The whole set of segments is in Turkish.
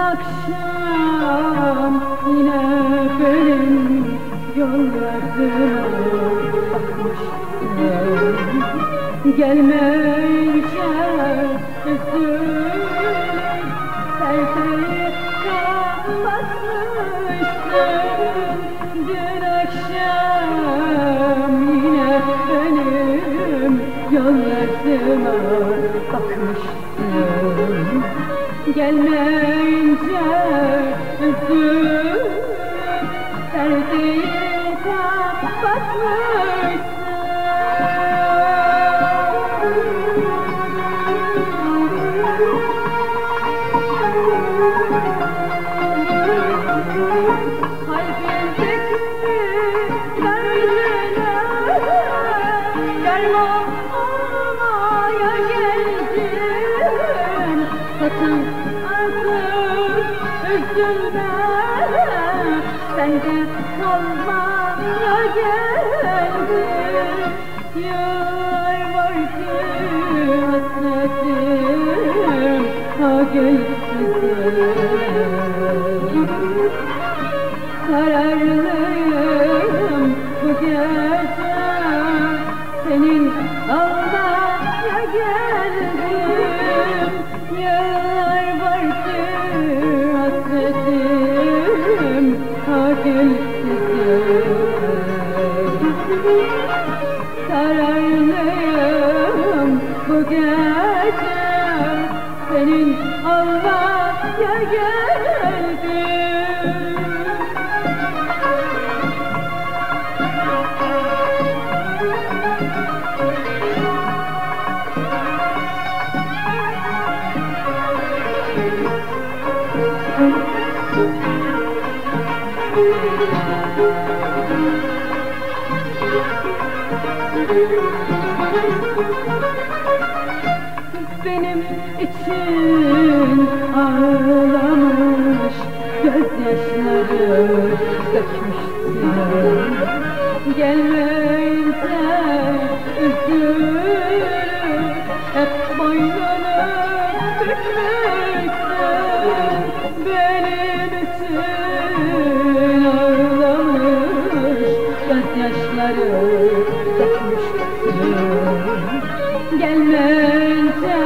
akşam yine benim yollarıma bakmıştım. Gelmeyince üzülüp perdeyi kapatmıştım. Dün akşam yine benim yollarıma bakmıştım. Gelmeyince üzülüp perdeyi kapatmıştım. Kalbimdeki derdiler derman olmaya geldim. Sakın artık üzülme, sende kalmaya geldim. Yar var ki hasretim ha gelsizim. Kararlıyım bu gece senin almaya geldim. Yıllar var ki hasretim ha gelsizim. Kararlıyım bu gece senin almaya geldim. Benim için ağlamış gözyaşları dökmüşsün. Gelmeyince üzülüp hep boynunu bükmüşsün. Benim için ağlamış gözyaşları dökmüşsün. Gelmeyince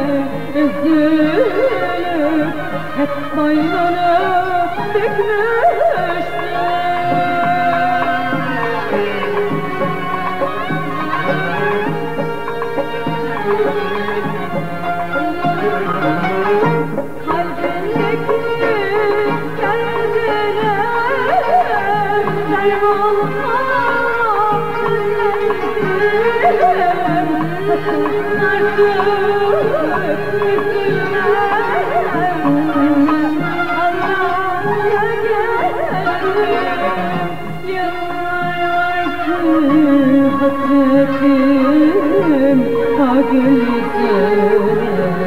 üzülüp hep boynunu bükmüşsün. Kalbindeki derdiler derman olmaz. Sakın artık üzülme, Allah'a geldim. Yıllar var ki hasretim ha gülsün.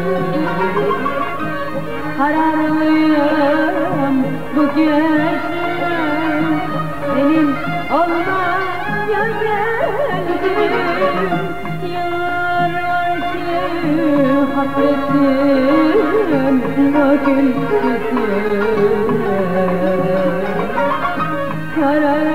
Kararlıyım bu gece senin olmaya geldim. Yıllar var ki hasretim o gül yüzüne.